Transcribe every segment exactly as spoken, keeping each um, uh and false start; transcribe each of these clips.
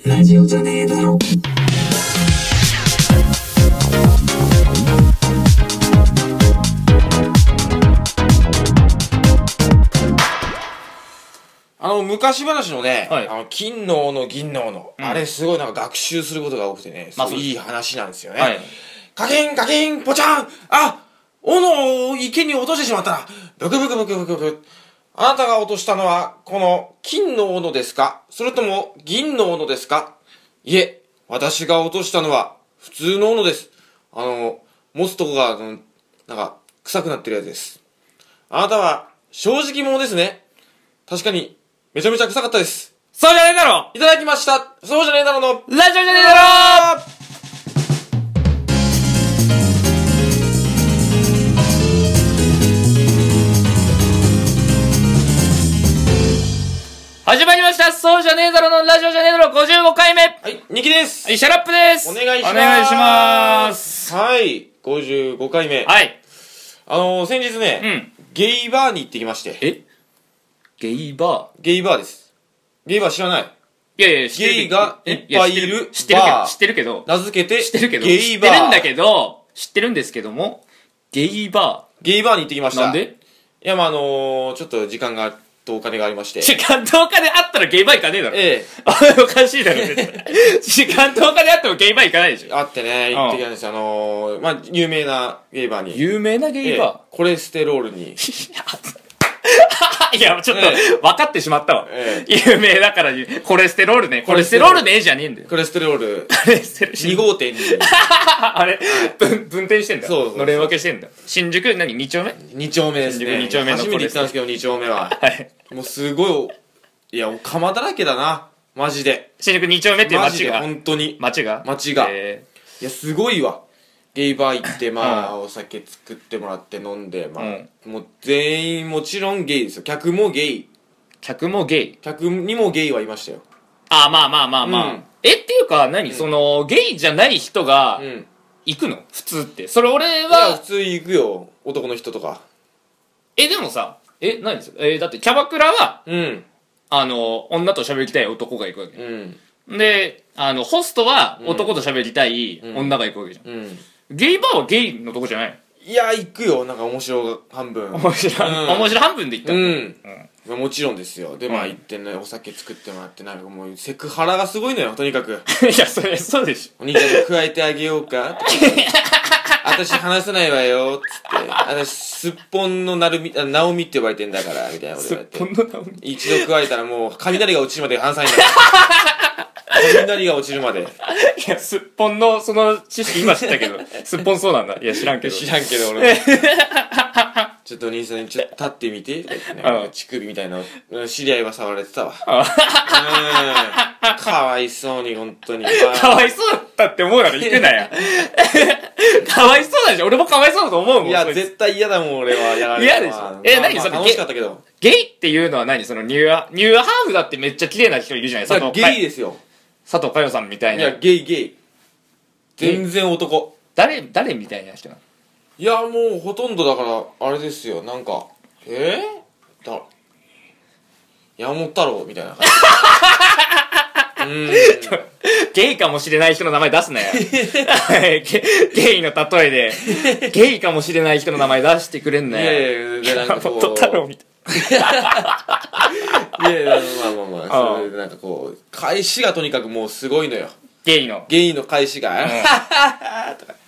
ラジオじゃねえだろ。あの昔話のね、はい、あの金の斧銀の斧、うん、あれすごいなんか学習することが多くてね、すごいいい話なんですよね。はい、カキンカキンポチャン、あ、斧を池に落としてしまったな。ブクブクブクブクブク。あなたが落としたのはこの金の斧ですか、それとも銀の斧ですか。いえ、私が落としたのは普通の斧です。あの持つとこがなんか臭くなってるやつです。あなたは正直者ですね。確かにめちゃめちゃ臭かったです。 そうじゃねえだろ。 いただきました。そうじゃねえだろのラジオじゃねえだろ。始まりました。そうじゃねえだろのラジオじゃねえだろごじゅうごかいめ。 はい、ニキです。 はい、シャラップです。 お願いします。 お願いします。 はい、ごじゅうごかいめ。 はい。 あのー、先日ね、うん、ゲイバーに行ってきまして。 えゲイバー？ ゲイバーです。ゲイバー知らない？ いやいや、知ってる。 ゲイがいっぱいいる知ってるけど、知ってるけど。 名付けて、 知ってるけど、 ゲイバー。 知ってるんだけど、知ってるんですけども、ゲイバー。 ゲイバーに行ってきました。 なんで？ いや、まあ、あのー、ちょっと時間が、とお金がありまして。 時間とお金あったらゲイバー行かねえだろ。 ええ。 おかしいだろ、絶対。時間とお金あってもゲイバー行かないでしょ。 あってね、行ってきたんですよ。あのー、まあ、有名なゲイバーに。 有名なゲイバー、 ええ、コレステロールに。 いや、ちょっと、分かってしまったわ。ええ、有名だから、コレステロールね。コレステロールねえじゃねえんだよ。 コレステロール。 コレステロール。 にごてんに。 あれ、分、分転してんだ。 そうそう。 のれん分けしてんだ。新宿、何 ?に 丁目 ? に 丁目ですね。 新宿に丁目の初めて行ったんですけど、に丁目は。 はい。 もうすごい、いや、お釜だらけだな。マジで。 新宿に丁目っていう街が。 本当に。 街が街が。いや、すごいわ。ゲイバー行って、まあ、うん、お酒作ってもらって飲んで、まあ、うん、もう全員もちろんゲイですよ。客もゲイ。 客もゲイ。 客にもゲイはいましたよ。 ああ、まあまあまあまあ。うん、え、っていうか何、うん、その、ゲイじゃない人が、行くの普通って。それ俺は。 いや、普通行くよ。男の人とか。 え、でもさ、え、何ですかえー、だってキャバクラは、 うん。 あの、女と喋りたい男が行くわけ。 うん。 で、あの、ホストは男と喋りたい女が行くわけじゃん。うん。うん、ゲイバーはゲイのとこじゃない？ いや、行くよ。なんか面白半分。 面白、うん、面白半分で行ったんだ。うん。うん、もちろんですよ。で、まあ行ってね、お酒作ってもらって、なんかもうセクハラがすごいのよ、とにかく。 いや、それ、そうでしょ。お兄ちゃんに加えてあげようか私話せないわよ、つって。私、すっぽんのなるみ、あ、なおみって呼ばれてんだから、みたいなこと言われて。 すっぽんのなおみ一度加えたらもう、雷が落ちるまで話さないんだから。雷が落ちるまで。 いや、すっぽんの、その知識今知ったけど、すっぽんそうなんだ。いや、知らんけど。 知らんけど、俺も。ちょっとお兄さんにちょっと立ってみて、ね、乳首みたいな知り合いは触られてたわ。うん。かわいそうに、本当に。 かわいそうだったって思うなら言ってなや。かわいそうだじゃん。俺もかわいそうだと思うもん。 いや、絶対嫌だもん、俺は。やられ嫌でしょ。え、何それ。 楽しかったけど。 ゲイっていうのは何そのニューア、ニューハーフだってめっちゃ綺麗な人いるじゃないですか。 ゲイですよ。 佐藤佳代さんみたいな。 いや、ゲイゲイ。全然男。 誰、誰みたいな人なの？ いや、もうほとんどだから、あれですよ、なんか、えー、だ、山本太郎みたいな感じ。うん。 ゲイかもしれない人の名前出すなよ。ゲ, ゲイの例えで、ゲイかもしれない人の名前出してくれんなよ。 いやいや、なんかこう。 山本太郎みたいな。いやいや、まあまあまあ、それでなんかこう、返しがとにかくもうすごいのよ。 ゲイの。 ゲイの返しが、うん、とか。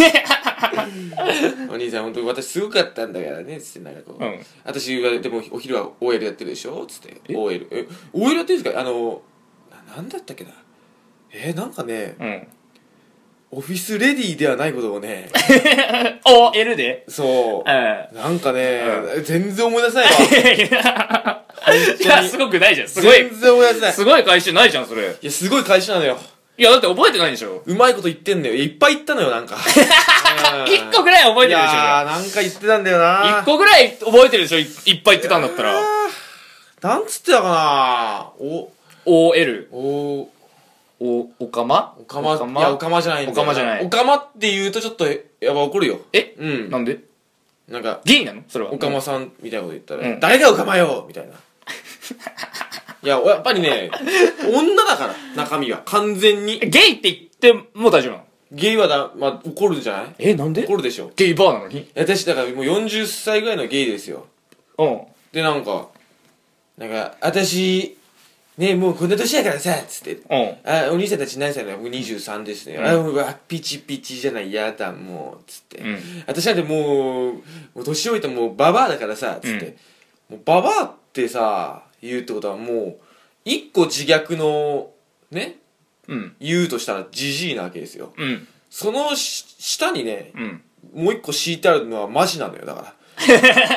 お兄さん本当に私すごかったんだからねつってなんかこう、うん、私はでもお昼は オーエル やってるでしょつって オーエル え オーエル やってるんですかあのななんだったっけなえー、なんかね、うん、オフィスレディではないことをねオーエル でそう、うん、なんかね、うん、全然思い出せないわいやすごくないじゃんすごい全然思い出せないすごい回収ないじゃんそれいやすごい回収なのよいやだって覚えてないでしょうまいこと言ってんだよいっぱい言ったのよなんか一個ぐらい覚えてるでしょいやーなんか言ってたんだよな一個ぐらい覚えてるでしょ い, いっぱい言ってたんだったらなんつってたかなおオーエルおおおかまおかまいやおかまじゃないんだよおかまじゃないおかまって言うとちょっとやば怒るよえうんなんでなんかゲイなのそれはおかまさんみたいなこと言ったら、うん、誰がおかまよみたいないや、やっぱりね、女だから、中身は。完全に。 ゲイって言っても大丈夫なの？ ゲイはだ、まあ、怒るんじゃない？ え、なんで？ 怒るでしょ。 ゲイバーなのに？ 私、だからもうよんじゅっさいぐらいのゲイですよ。 うん。 で、なんか、なんか、私、ねえ、もうこんな年だからさ、つって。 うん。 あ、お兄さんたち何歳なの？僕にじゅうさんですね。うん、あ、うわ、ピチピチじゃない、やだ、もう、つって。うん、私なんてもう、もう年老いたもうババアだからさ、つって。うん、もうババアってさ、言うってことはもう、一個自虐の、ね、うん、言うとしたらジジイなわけですよ。うん、その下にね、うん、もう一個敷いてあるのはマジなのよ、だから。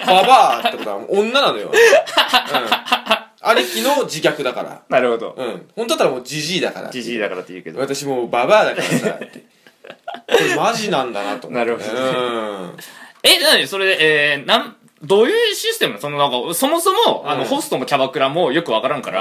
ババアってことは女なのよ。うんありきの自虐だから。 なるほど。 うん。本当だったらもうジジイだから。 ジジイだからって言うけど。 私もうババアだからさ、って。これマジなんだなと思って。 なるほど、ね。うん。え、なにそれで、えー、なん、どういうシステムそのなんか、そもそも、うん、あの、ホストもキャバクラもよくわからんから、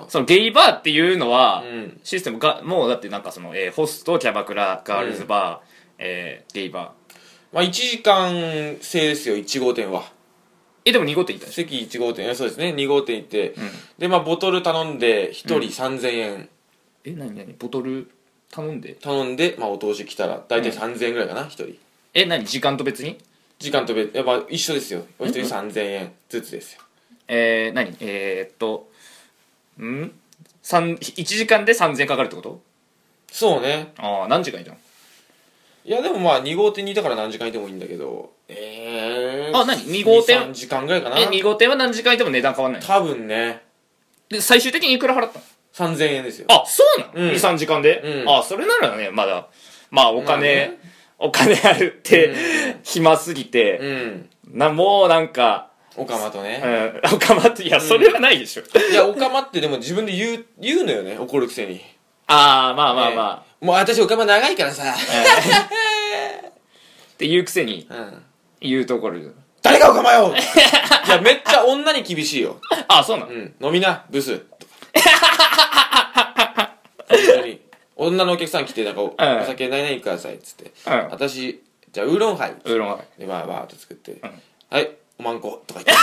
そのゲイバーっていうのは、うん、システムが、もうだってなんかその、えー、ホスト、キャバクラ、ガールズバー、うん、えー、ゲイバー。 まあいちじかん制ですよ、いち号店は。 え、でもに号店行ったでしょ？席いち号店、そうですね、に号店行って、うん、で、まあ、ボトル頼んで、ひとりさんぜんえん。うん、 え、なになにボトル頼んで頼んで、まあ、お通し来たら、だいたいさんぜんえんぐらいかな、ひとり。 え、なに時間と別に？ 時間と別、やっぱ一緒ですよ。お一人さんぜんえんずつですよ。 えー、なにえー、っと、ん三いちじかんでさんぜんえんかかるってこと？ そうね。 ああ、何時間いたの？ いや、でもまあ、に号店にいたから何時間いてもいいんだけど、えー。あ、何 ?に 号店。 さんじかんぐらいかな。 え、に号店は何時間いても値段変わんないの？ 多分ね。 で、最終的にいくら払ったの？ さんぜんえんですよ。 あ、そうなの？ に、 うん、 さんじかんで、うん、あ、それならね、まだ、まあ、お金、まあね、お金あるって、うん、暇すぎて、うん、な、もうなんか、 オカマとね。 うん、オカマって、いや、それはないでしょ。 うん、いや、オカマってでも自分で言う、言うのよね、怒るくせに。 ああ、まあまあまあ。 ね、もう私オカマ長いからさ。 って言うくせに、うん、言うところ誰がオカマよいや、めっちゃ女に厳しいよ。 ああ、そうなの？ うん。飲みな、ブス。本当に。女のお客さん来て、なんか、お酒何々ください、っつって。うん、私、じゃあ、ウーロンハイ。 ウーロンハイ。 で、まあ、バーっと作って。うん、はい、おまんこ、とか言って。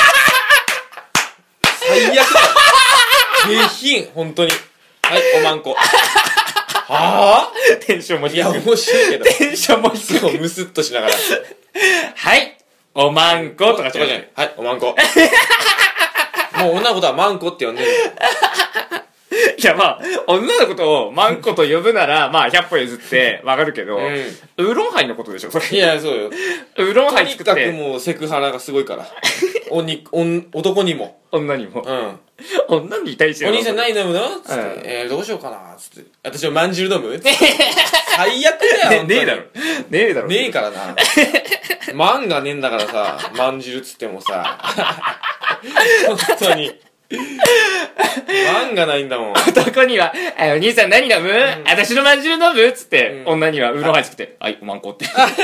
最悪だよ。下品、本当に。はい、おまんこ。はぁ？ テンションも低い。 いや、面白いけど。 テンションも低い。 そう、ムスッとしながら。 はい、おまんことか違うじゃない。はい、おまんこ。もう女のことはマンコって呼んでる。 いや、まあ、女のことをマンコと呼ぶなら、まあ、ひゃっぽ譲ってわかるけど、うん、ウーロンハイのことでしょ、それ。 いや、そうよ。 ウーロンハイ作って。 とにかくもうセクハラがすごいから。おに、おん、男にも。 女にも。 うん。 女に対してお兄さん何飲むのつって、うん、えー、どうしようかなつって。私はまんじゅう飲む最悪だよ、 ね、ねえだろ。ねえだろ。 ねえからな。マンがねえんだからさ、まんじゅうつってもさ。本当に。マンがないんだもん。 男には、お兄さん何飲む、うん、私のまんじゅう飲むつって、うん、女にはウーロンハイ作って、はい、おまんこって。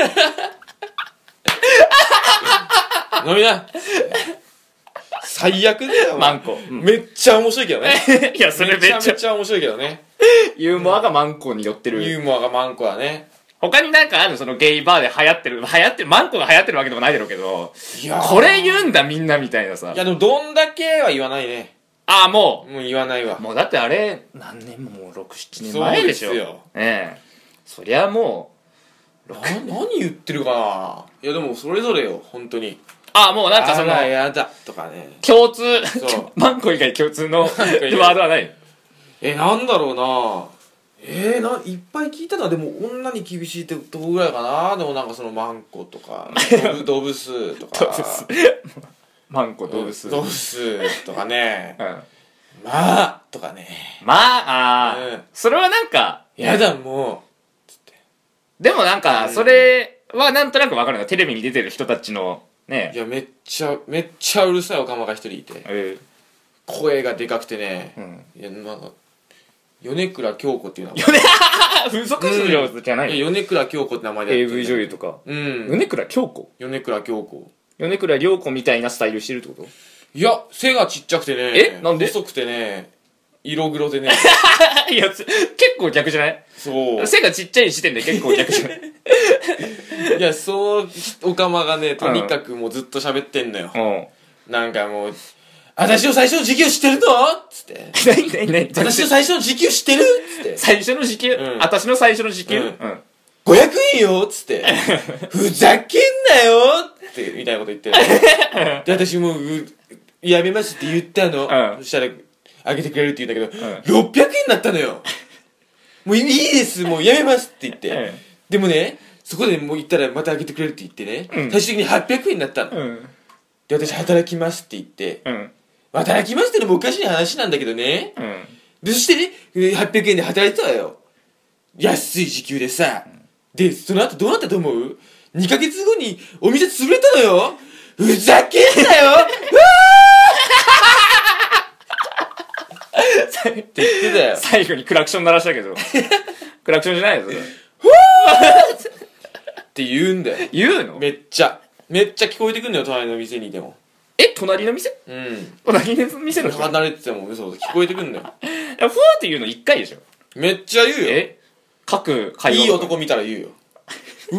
飲みな。最悪だよ。 マンコ。 うん、めっちゃ面白いけどね。 いや、それめっちゃ。 めちゃめちゃ面白いけどね。 ユーモアがマンコに寄ってる。 ユーモアがマンコだね。 他になんかあるのそのゲイバーで流行ってる、流行ってる、マンコが流行ってるわけでもないだろうけど、いやこれ言うんだみんなみたいなさ。 いやでもどんだけは言わないね。 ああ、もう。もう言わないわ。 もうだってあれ、何年ももうろく、ななねんまえでしょ。そうですよ。ええ。そりゃもう、な、何言ってるかな。いやでもそれぞれよ、本当に。 ああ、もうなんかその、 あらやだとかね。 共通、マンコ以外共通のワードはない。 え、なんだろうな。えー、な、いっぱい聞いたのはでも女に厳しいってとこぐらいかな。でもなんかそのマンコとか、ドブスとか。 ドブス。マンコ、ドブス。 ドブスとかね。うん。まあとかね。 まあ、ああ、うん。それはなんか。 やだ、もう。つって。 でもなんか、それはなんとなくわかるの。テレビに出てる人たちの、ね。 いや、めっちゃ、めっちゃうるさいおかまが一人いて。えー、声がでかくてね。うん。いや、なんか、米倉京子っていう名前。 風俗嬢じゃないの？ いや、米倉京子って名前でやってる。エーブイ 女優とか。 うん。 米倉京子？ 米倉京子。 米倉涼子みたいなスタイルしてるってこと？ いや、背がちっちゃくてね。 え？なんで？ 細くてね、色黒でね。 いや、結構逆じゃない？ そう。 背がちっちゃい時点で結構逆じゃない？ いや、そう、おかまがね、とにかくもうずっと喋ってんのよ。うん。なんかもう、 私の最初の時給知ってるのつって。 何何何私の最初の時給知ってるつって。 最初の時給、うん、私の最初の時給、うんうん、 ごひゃくえんよつって。ふざけんなよって、みたいなこと言ってる。で、私もう、やめますって言ったの。うん、そしたら、あげてくれるって言うんだけど、うん、ろっぴゃくえんだったのよ。もういいです、もうやめますって言って。うん、でもね、そこでもう言ったらまたあげてくれるって言ってね、うん、最終的にはっぴゃくえんになったの。うん、で、私働きますって言って、うん、働きますってのもおかしい話なんだけどね。うん、で、そしてね、はっぴゃくえんで働いてたわよ。安い時給でさ。うん、で、その後どうなったと思う？ に ヶ月後にお店潰れたのよ。ふざけんなよ。うわーって言ってたよ。 最後にクラクション鳴らしたけど。クラクションじゃないよ、それ。 って言うんだよ。 言うの？ めっちゃ。めっちゃ聞こえてくんだよ、隣の店にいても。 え、隣の店？ うん。 隣の店の人？ 離れてても嘘、聞こえてくんだよ。 いや、ふわーって言うのいっかいでしょ。 めっちゃ言うよ。 え？各会話。 いい男見たら言うよ。うわ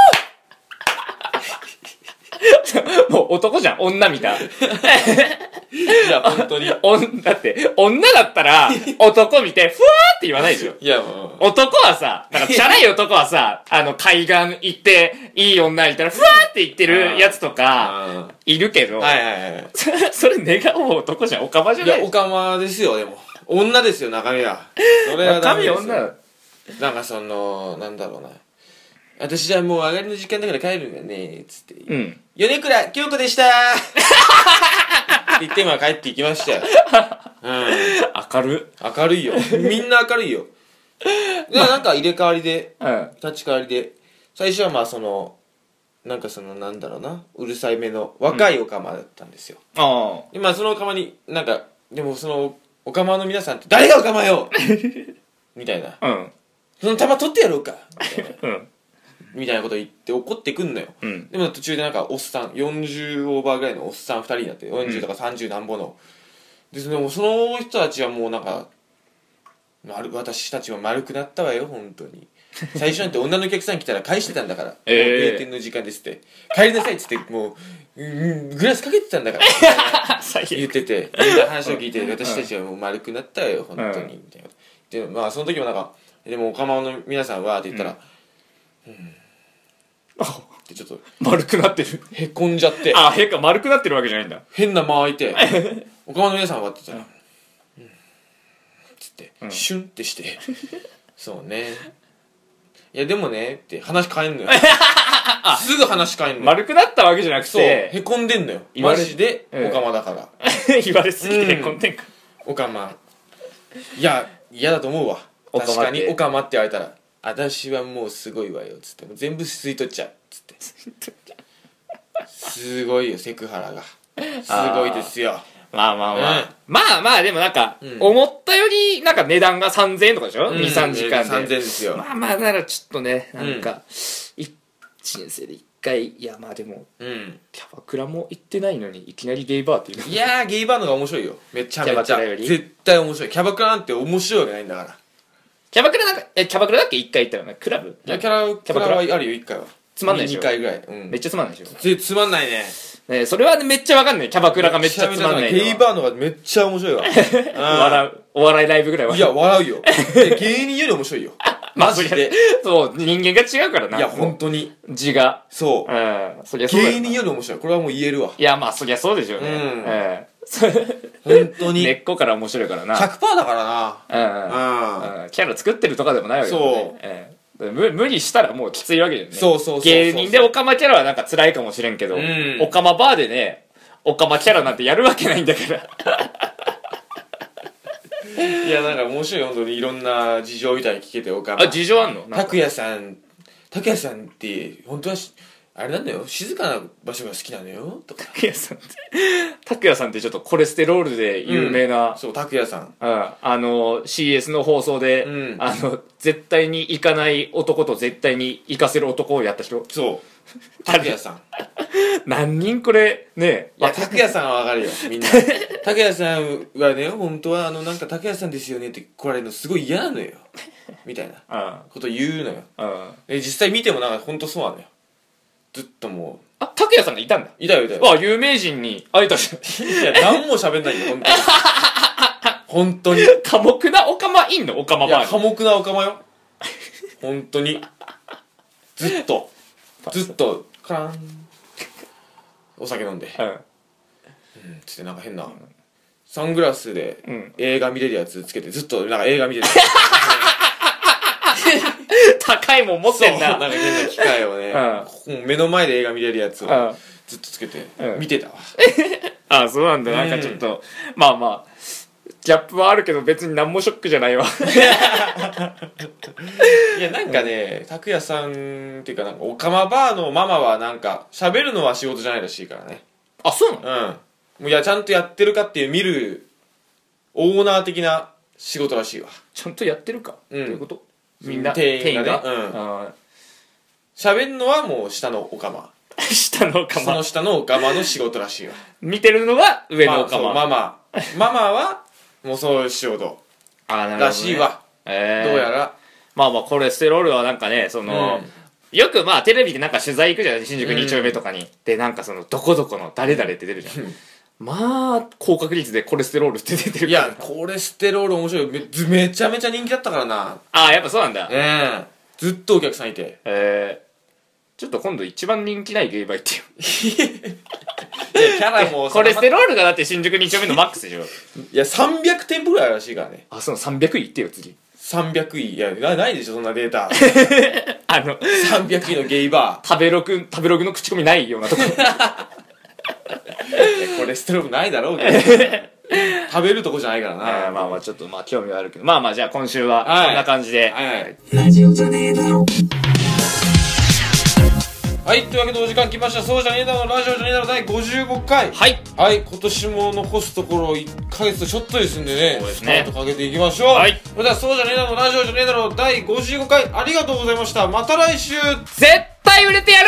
ーもう男じゃん、女みたい。 いや、本当に。 だって、女だったら、男見て、ふわーって言わないでしょ。 いや、もう。男はさ、なんか、チャラい男はさ、あの、海岸行って、いい女いたら、ふわーって言ってるやつとか、いるけど、 はいはいはい。 それ、願う男じゃん、オカマじゃない。 いや、オカマですよ、でも。女ですよ、中身は。それはダメですよ。中身女。なんかその、なんだろうな。私じゃあもう上がりの時間だから帰るんだよね、つって。うん。米倉京子でしたーって言って今帰っていきましたよ。うん。 明る明るいよ。みんな明るいよ。で、なんか入れ替わりで、うん、立ち替わりで、最初はまあその、なんかそのなんだろうな、うるさいめの若いオカマだったんですよ。うん、ああ。で、まあそのオカマに、なんか、でもその、オカマの皆さんって、誰がオカマよみたいな。うん。その玉取ってやろうかみたいな。うん。みたいなこと言って怒ってくんのよ、うん、でも途中でなんかおっさんよんじゅうオーバーぐらいのおっさんふたりになってよんじゅうとかさんじゅうなんぼの、うん、でもその人たちはもうなんか私たちは丸くなったわよ本当に最初なんて女のお客さん来たら返してたんだから、えー、閉店の時間ですって帰りなさいっつってもう、うん、グラスかけてたんだから言っててみんな話を聞いて私たちはもう丸くなったわよ本当に、うん、みたいなでまあその時もなんかでもおかまの皆さんはって言ったら、うんうんってちょっと丸くなってるへこんじゃってあへか丸くなってるわけじゃないんだ変な間開いておかまの皆さんはって言ったらうんつって、うん、シュンってしてそうねいやでもねって話変えんのよすぐ話変えんのよ丸くなったわけじゃなくてそうへこんでんのよマジでおかまだから言われすぎてへこんでんか、 うん、おかまいや嫌だと思うわ確かにおかまって言われたら私はもうすごいわよつって全部吸い取っちゃうつってすごいよセクハラがすごいですよまあまあまあ、うん、まあまあでもなんか、うん、思ったよりなんか値段がさんぜんえんとかでしょ、うん、にさんじかんでさんぜんえんですよまあまあならちょっとねなんか、うん、いちねん生でいっかいいやまあでも、うん、キャバクラも行ってないのにいきなりゲイバーっていういやーゲイバーの方が面白いよめちゃめちゃ絶対面白いキャバクラなんて面白いわけないんだからキャバクラなんか、え、キャバクラだっけいっかい行ったよねクラブいや、キャラ、キャバクラはあるよ、いっかいは。 つまんないでしょにかいぐらい。うん。 めっちゃつまんないでしょつまんないね。 ねそれはめっちゃわかんない。キャバクラがめっちゃつまんない。 ゲイバーの方がめっちゃ面白いわ。 笑う。お笑いライブぐらい笑う。いや、笑うよ。芸人より面白いよ。マジで。 そう、人間が違うからな。 いや、本当に。 字が。 そう。うん。そりゃそうだよ。芸人より面白い。これはもう言えるわ。 いや、まあ、そりゃそうでしょうね。うん。ええ。 本当に根っこから面白いからなひゃくパーセント だからなうん、うん、キャラ作ってるとかでもないわけだねそう、ええ、無, 無理したらもうきついわけだよねそうそうそうそう芸人でオカマキャラはなんか辛いかもしれんけど、うん、オカマバーでねオカマキャラなんてやるわけないんだからいやなんか面白い本当にいろんな事情みたいに聞けてオカマあ事情あんの拓也さん拓也さんって本当はあれなんだよ静かな場所が好きなのよとか拓也さんって拓也さんってちょっとコレステロールで有名な、 うん、そう拓也さん、 うん、あの シーエス の放送で、うん、あの絶対に行かない男と絶対に行かせる男をやった人そう拓也さん何人これねいや拓也さんはわかるよみんな拓也さんはね本当はあのなんか拓也さんですよねって来られるのすごい嫌なのよみたいなこと言うのよ、うん、実際見てもなんか本当そうなのよずっともうあ、 拓也さんがいたんだ。 いたよいたよ。 わ、有名人に会えたじゃん。 いや、何も喋んないよ、本当に。本当に。 寡黙なオカマいんのオカマバーに。 いや、寡黙なオカマよ。本当に。ずっと、ずっと、カラン。お酒飲んで。うん。うん、つってなんか変な、サングラスで映画見れるやつつけて、ずっとなんか映画見てる。 高いもん持ってんな。 なんか変な機械をね、うん、目の前で映画見れるやつをずっとつけて見てたわ。 ああ、そうなんだ。なんかちょっと、うん、まあまあギャップはあるけど別に何もショックじゃないわ。 いやなんかね、拓也さんっていうかなんかオカマバーのママはなんか喋るのは仕事じゃないらしいからね。 あ、そうなの？ うん。もういやちゃんとやってるかっていう見るオーナー的な仕事らしいわ。 ちゃんとやってるか？うん。どういうこと？みんな店員がね。うん。喋るのはもう下のオカマ。 下のオカマ。 その下のオカマの仕事らしいわ。 見てるのは上のオカマ。 まあ、ママ。ママはもうそういう仕事。あ、なるほど、ね。らしいわ。えー、どうやら。 まあまあコレステロールはなんかね、その、うん、よくまあテレビでなんか取材行くじゃない、新宿に丁目とかに、うん、でなんかそのどこどこの誰々って出るじゃん。まあ高確率でコレステロールって出てるから。 いやコレステロール面白い。 め, めちゃめちゃ人気だったからな。 ああ、やっぱそうなんだ。 ええー、ずっとお客さんいて。 ええー、ちょっと今度一番人気ないゲイバーってよ。 キャラもコレステロールがだって新宿に丁目のマックスでしょ。 いやさんびゃく店舗ぐらいあるらしいからね。 あ、そのさんびゃくいってよ次。 さんびゃくい。いやな、ないでしょそんなデータ。 あのさんびゃくいのゲイバー。 食べログ食べログの口コミないようなとこ。 コレステロールないだろうけど。食べるとこじゃないからな。 えー、まあまあちょっとまあ興味はあるけど、まあまあじゃあ今週はこんな感じで。 はいはいはい。ラジオじゃねえだろ。はい、というわけでお時間来ました。そうじゃねえだろのラジオじゃねえだろだいごじゅうごかい。 はい。 はい、今年も残すところいっかげつちょっとですんでね。 そうですね。 スタートかけていきましょう。はい。それではそうじゃねえだろのラジオじゃねえだろだいごじゅうごかいありがとうございました。また来週。 絶対売れてや